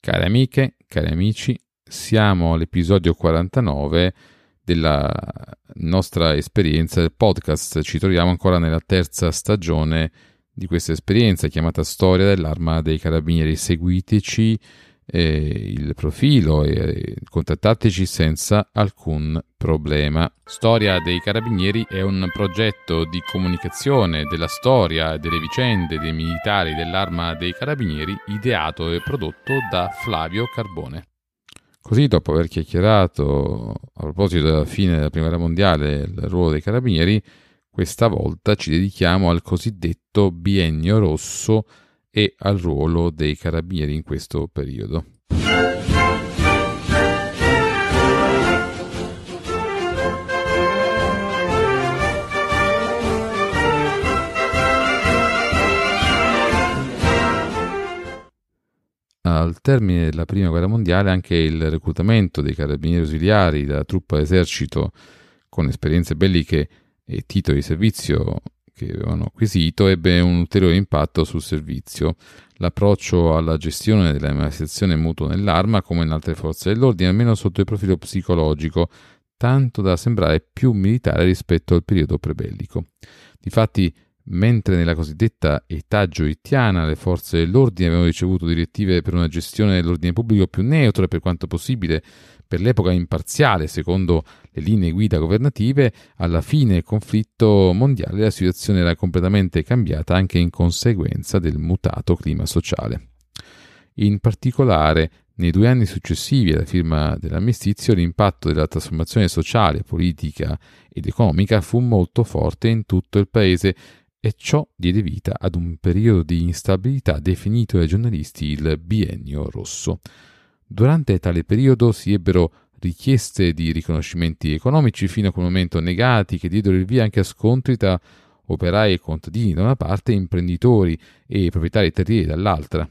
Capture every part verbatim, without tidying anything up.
Care amiche, cari amici, siamo all'episodio quarantanove della nostra esperienza del podcast. Ci troviamo ancora nella terza stagione di questa esperienza chiamata Storia dell'Arma dei Carabinieri. Seguiteci eh, il profilo e eh, contattateci senza alcun problema. Storia dei Carabinieri è un progetto di comunicazione della storia e delle vicende dei militari dell'Arma dei Carabinieri ideato e prodotto da Flavio Carbone. Così, dopo aver chiacchierato a proposito della fine della Prima Guerra Mondiale il ruolo dei Carabinieri, questa volta ci dedichiamo al cosiddetto biennio rosso e al ruolo dei Carabinieri in questo periodo. Al termine della Prima Guerra Mondiale anche il reclutamento dei carabinieri ausiliari dalla truppa d'esercito con esperienze belliche e titoli di servizio che avevano acquisito ebbe un ulteriore impatto sul servizio. L'approccio alla gestione della manifestazione mutò nell'Arma come in altre forze dell'ordine, almeno sotto il profilo psicologico, tanto da sembrare più militare rispetto al periodo prebellico. Difatti, mentre nella cosiddetta età gioittiana le forze dell'ordine avevano ricevuto direttive per una gestione dell'ordine pubblico più neutra e per quanto possibile per l'epoca imparziale secondo le linee guida governative, alla fine del conflitto mondiale la situazione era completamente cambiata anche in conseguenza del mutato clima sociale. In particolare, nei due anni successivi alla firma dell'armistizio, l'impatto della trasformazione sociale, politica ed economica fu molto forte in tutto il paese e ciò diede vita ad un periodo di instabilità definito dai giornalisti il biennio rosso. Durante tale periodo si ebbero richieste di riconoscimenti economici fino a quel momento negati, che diedero il via anche a scontri tra operai e contadini da una parte e imprenditori e proprietari terrieri dall'altra.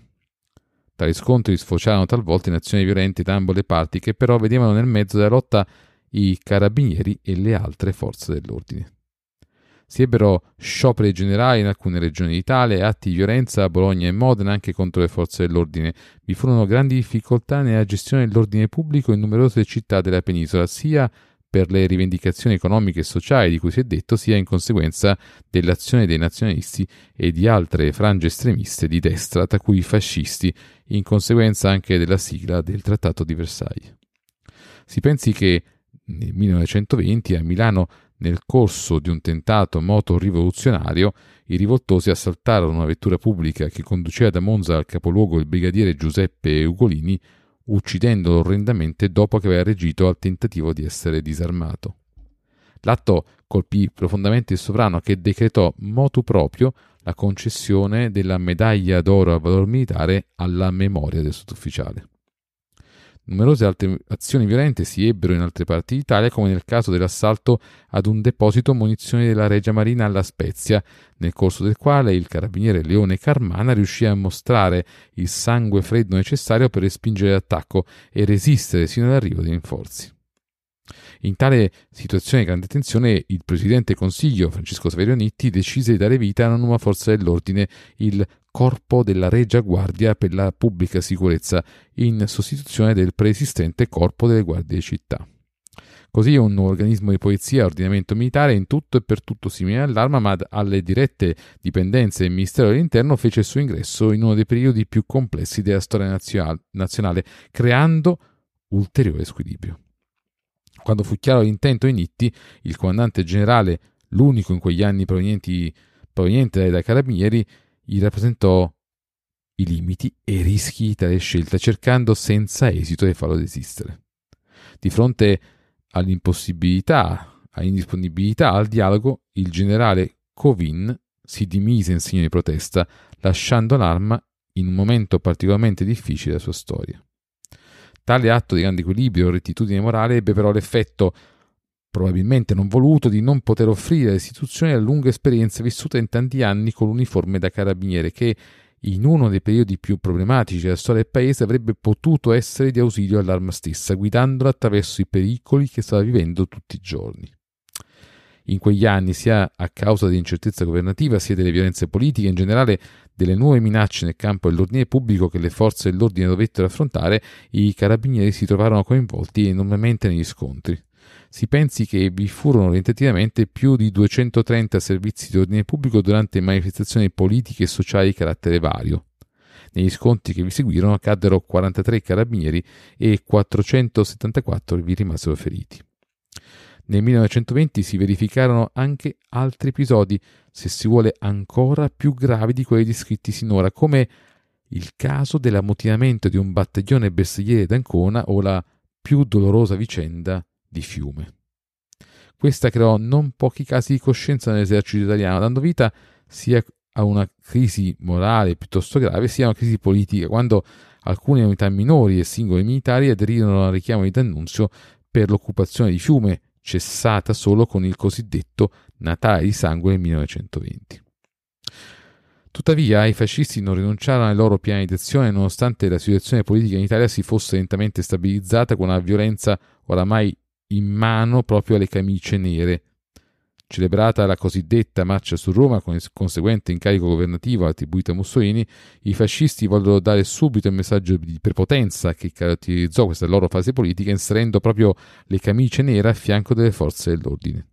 Tali scontri sfociarono talvolta in azioni violente da ambo le parti, che però vedevano nel mezzo della lotta i carabinieri e le altre forze dell'ordine. Si ebbero scioperi generali in alcune regioni d'Italia e atti di violenza a Bologna e Modena anche contro le forze dell'ordine. Vi furono grandi difficoltà nella gestione dell'ordine pubblico in numerose città della penisola, sia per le rivendicazioni economiche e sociali di cui si è detto, sia in conseguenza dell'azione dei nazionalisti e di altre frange estremiste di destra, tra cui i fascisti, in conseguenza anche della sigla del Trattato di Versailles. Si pensi che nel millenovecentoventi a Milano, nel corso di un tentato moto-rivoluzionario, i rivoltosi assaltarono una vettura pubblica che conduceva da Monza al capoluogo il brigadiere Giuseppe Ugolini, uccidendolo orrendamente dopo che aveva reagito al tentativo di essere disarmato. L'atto colpì profondamente il sovrano, che decretò motu proprio la concessione della medaglia d'oro al valor militare alla memoria del sottufficiale. Numerose altre azioni violente si ebbero in altre parti d'Italia, come nel caso dell'assalto ad un deposito munizioni della Regia Marina alla Spezia, nel corso del quale il carabiniere Leone Carmana riuscì a mostrare il sangue freddo necessario per respingere l'attacco e resistere sino all'arrivo dei rinforzi. In tale situazione di grande tensione, il presidente Consiglio, Francesco Saverio Nitti, decise di dare vita a una nuova forza dell'ordine, il Corpo della Regia Guardia per la Pubblica Sicurezza, in sostituzione del preesistente Corpo delle Guardie di Città. Così un nuovo organismo di polizia a ordinamento militare, in tutto e per tutto simile all'Arma, ma alle dirette dipendenze del Ministero dell'Interno, fece il suo ingresso in uno dei periodi più complessi della storia nazionale, creando ulteriore squilibrio. Quando fu chiaro l'intento di Nitti, il comandante generale, l'unico in quegli anni provenienti, proveniente dai carabinieri, gli rappresentò i limiti e i rischi di tale scelta, cercando senza esito di farlo desistere. Di fronte all'impossibilità, all'indisponibilità al dialogo, il generale Covin si dimise in segno di protesta, lasciando l'Arma in un momento particolarmente difficile della sua storia. Tale atto di grande equilibrio e rettitudine morale ebbe però l'effetto, probabilmente non voluto, di non poter offrire alle istituzioni la lunga esperienza vissuta in tanti anni con l'uniforme da carabiniere, che in uno dei periodi più problematici della storia del paese avrebbe potuto essere di ausilio all'Arma stessa, guidandola attraverso i pericoli che stava vivendo tutti i giorni. In quegli anni, sia a causa dell'incertezza governativa sia delle violenze politiche in generale, delle nuove minacce nel campo dell'ordine pubblico che le forze dell'ordine dovettero affrontare, i carabinieri si trovarono coinvolti enormemente negli scontri. Si pensi che vi furono orientativamente più di duecentotrenta servizi di ordine pubblico durante manifestazioni politiche e sociali di carattere vario. Negli scontri che vi seguirono caddero quarantatré carabinieri e quattrocentosettantaquattro vi rimasero feriti. Nel millenovecentoventi si verificarono anche altri episodi, se si vuole ancora più gravi di quelli descritti sinora, come il caso dell'ammutinamento di un battaglione bersagliere d'Ancona o la più dolorosa vicenda di Fiume. Questa creò non pochi casi di coscienza nell'esercito italiano, dando vita sia a una crisi morale piuttosto grave, sia a una crisi politica, quando alcune unità minori e singoli militari aderirono al richiamo di D'Annunzio per l'occupazione di Fiume, cessata solo con il cosiddetto Natale di sangue nel millenovecentoventi. Tuttavia, i fascisti non rinunciarono ai loro piani di azione nonostante la situazione politica in Italia si fosse lentamente stabilizzata con una violenza oramai in mano proprio alle camicie nere. Celebrata la cosiddetta marcia su Roma con il conseguente incarico governativo attribuito a Mussolini, i fascisti vollero dare subito il messaggio di prepotenza che caratterizzò questa loro fase politica, inserendo proprio le camicie nere a fianco delle forze dell'ordine.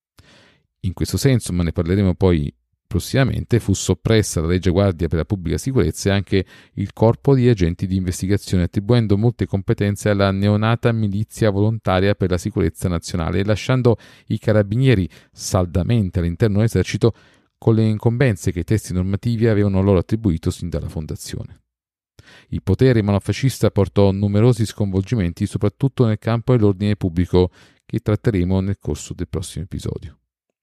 In questo senso, ma ne parleremo poi prossimamente, fu soppressa la Regia Guardia per la Pubblica Sicurezza e anche il Corpo di Agenti di Investigazione, attribuendo molte competenze alla neonata Milizia Volontaria per la Sicurezza Nazionale e lasciando i carabinieri saldamente all'interno dell'esercito con le incombenze che i testi normativi avevano loro attribuito sin dalla fondazione. Il potere monofascista portò numerosi sconvolgimenti, soprattutto nel campo dell'ordine pubblico, che tratteremo nel corso del prossimo episodio.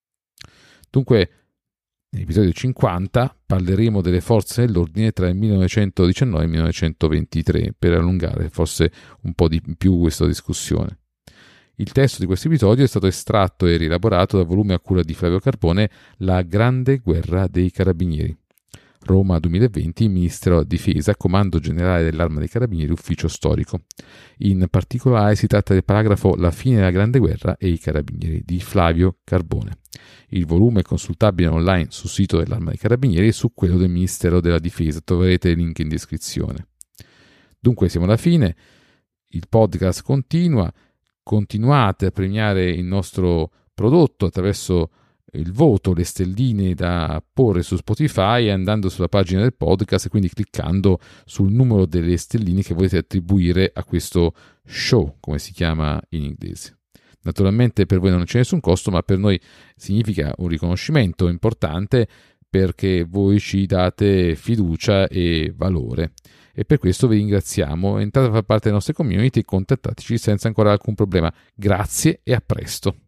Dunque, nell'episodio cinquanta parleremo delle forze dell'ordine tra il millenovecentodiciannove e il millenovecentoventitré, per allungare forse un po' di più questa discussione. Il testo di questo episodio è stato estratto e rielaborato dal volume a cura di Flavio Carbone, La Grande Guerra dei Carabinieri. Roma duemilaventi, Ministero della Difesa, Comando Generale dell'Arma dei Carabinieri, Ufficio Storico. In particolare si tratta del paragrafo La fine della Grande Guerra e i Carabinieri di Flavio Carbone. Il volume è consultabile online sul sito dell'Arma dei Carabinieri e su quello del Ministero della Difesa, troverete il link in descrizione. Dunque siamo alla fine, il podcast continua, continuate a premiare il nostro prodotto attraverso il voto, le stelline da porre su Spotify andando sulla pagina del podcast e quindi cliccando sul numero delle stelline che volete attribuire a questo show, come si chiama in inglese. Naturalmente per voi non c'è nessun costo, ma per noi significa un riconoscimento importante perché voi ci date fiducia e valore. E per questo vi ringraziamo. Entrate a far parte delle nostre community e contattateci senza ancora alcun problema. Grazie e a presto.